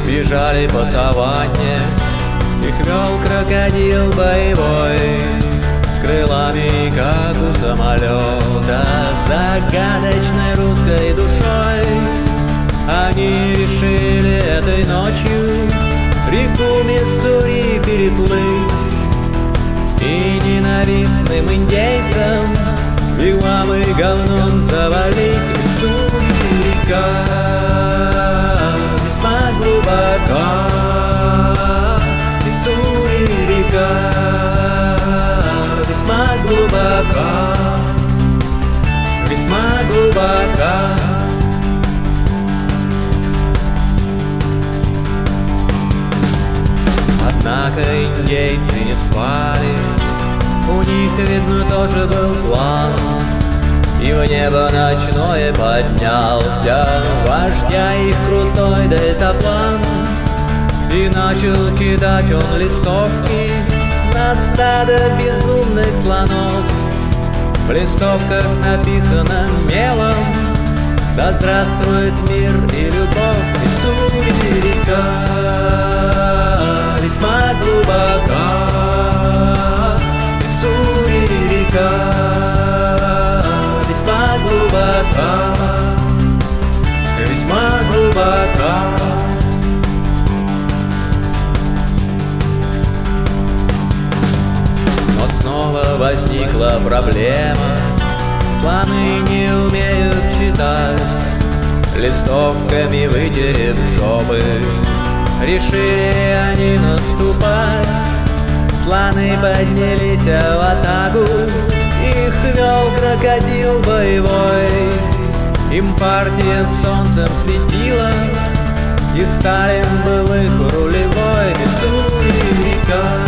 бежали по саванне, их вел крокодил боевой, с крылами, как у самолета, загадочной русской душой. Они решили этой ночью реку Миссури переплыть и ненавистным индейцам вигвамы говном завалить. Миссури река весьма глубока, Миссури река весьма глубока, весьма глубока. Однако индейцы не спали, у них, видно, тоже был план, и в небо ночное поднялся вождя их крутой дельтаплан. И начал кидать он листовки на стадо безумных слонов. В листовках написано мелом: да здравствует мир и любовь. Миссури река весьма глубока, Миссури река весьма глубока, весьма глубока. Но снова возникла проблема: слоны не умеют читать. Листовками вытерев жопы, решили они наступать. Слоны поднялись в атаку, их вел крокодил боевой. Им партия солнцем светила, и Сталин был их рулевой. Миссури река